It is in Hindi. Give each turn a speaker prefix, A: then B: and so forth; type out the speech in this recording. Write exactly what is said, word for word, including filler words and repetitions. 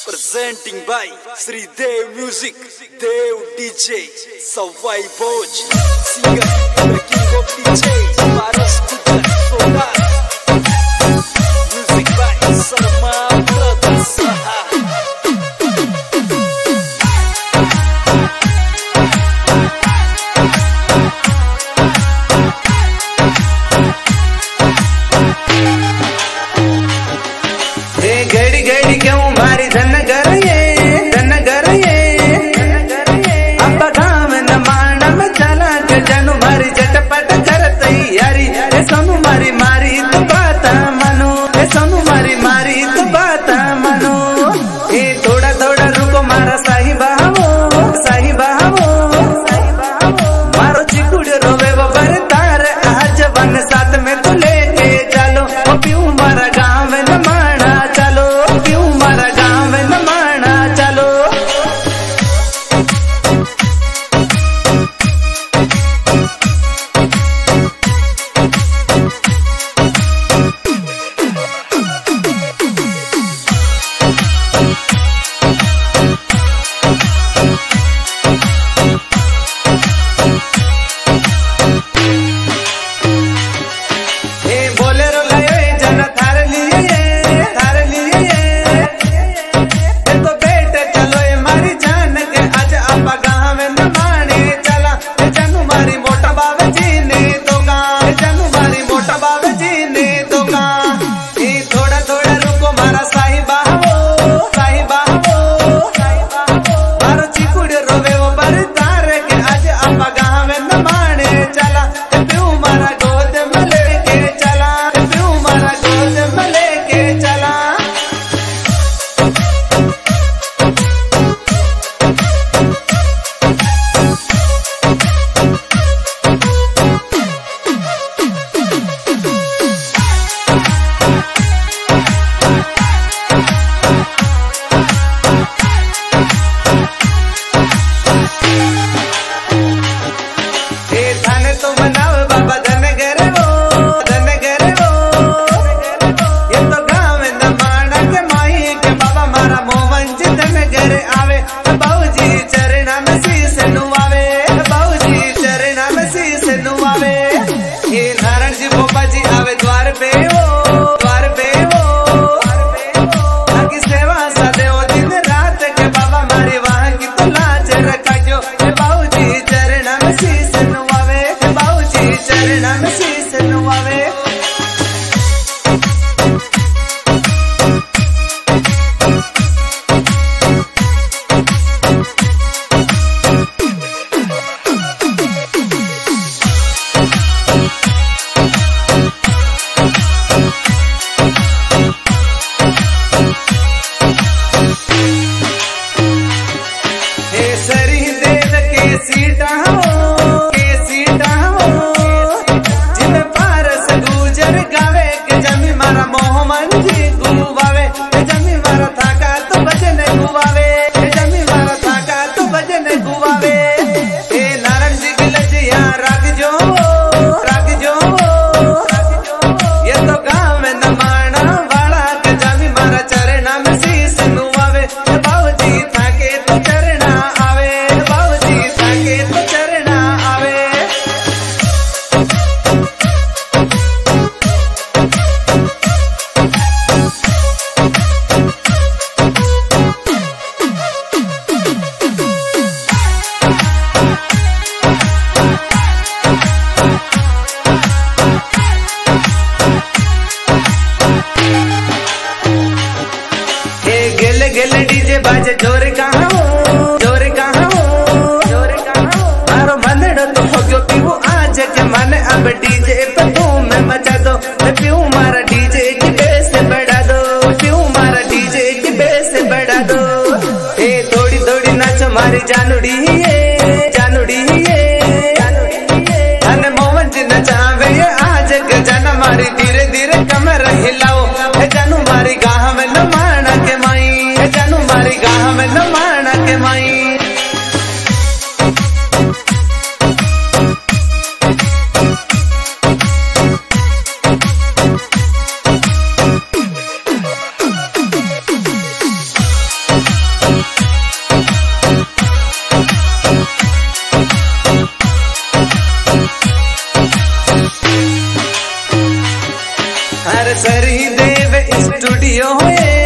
A: Presenting by Sri Dev Music, Dev D J, Savai Boj, singer, the king of D J, Paras Kujan, Soda. Music by Sarma Brothers.
B: घड़ी घड़ी क्यों मारी धन घर ये धन घर ये अब गाँव न माना में चला के जानू मारी झटपट कर तैयारी ए सोनू मारी मारी तो बात मानो ए सोनू मारी मारी तो बात मानो ए थोड़ा थोड़ा रुको मारा साही बहावो साही बहावो मारो चिकुड़ रोवे वो बरतार आज वन साथ में तो लेके चलो ओ प्यू मारा गाँव न माना चलो क्यों मारा गाँव न माना चलो ए बोलेरो लायो जना थार लिए थार लिए तो बेटे चलो ए मारी जान के आज आपा गाँव न माने चला ए जानू मारी मोटा बाबा जी ने तो गा ए जानू मारी मोटा बाबा जी ने तो गा ए थोड़ा थोड़ा रुको मारा साही बाहो साही बाहो मारो चिकुड़ रोवे वो बरतार के आज आपा गाँव न माने चला ए प्यू मारा गोद में लेके चला ए प्यू मारा गोद में लेके चला ए थाने तो मनाव बाबा धन करे वो धन करे वो ये तो गाँव न माना के माही के बाबा मारा मोहन जी धन करे आवे बाबूजी चरणा में शीस नुआवे बाबूजी चरणा में शीस नुआवे ये नारायण जी बोपा जी आवे द्वार पे वो द्वार पे वो आगे सेवा सदे वो दिन रात के बाबा मारी वहाँ की तो लाज रखा जो बाबूजी चरणा में शीस नुआवे बाबूजी चरणा में शीस नुआवे हे सरी देव के सीता हो के सीता हो जिन पारस गुजर गावे के जमी मारा मोहम्मद जी गुवावे के जमी मारा थाका तो भजन गुवावे के जमी मारा थाका तो भजन गुवावे हे नारायण जी की लजिया राग जो राग जो ये तो गाँव में न माना वाला के जमी मारा चरणा में शीस नुआवे बाबूजी थाके तो चरणा आवे बाबूजी थाके तो चरणा आवे ए गेले गेले डीजे बाजे जोर कहाँ हो जोर कहाँ हो जोर कहाँ हो मारो मनड़ो तो हो गयो पीवू आज के मन अब डीजे पे धूम मचा दो ए पीवू मारा डीजे की बेस बढ़ा दो पीवू मारा डीजे की बेस बढ़ा दो ए थोड़ी थोड़ी नाचो मारी जानूड़ी ये जानूड़ी ये अन मोहन जी नचावे ये आज के जाना मारी धीरे धीरे कमर हिलाओ ए जानू मारी गाँव में न माना के माई ए जानू मारी गाँव में न माना के माई नरसरी देव स्टूडियो है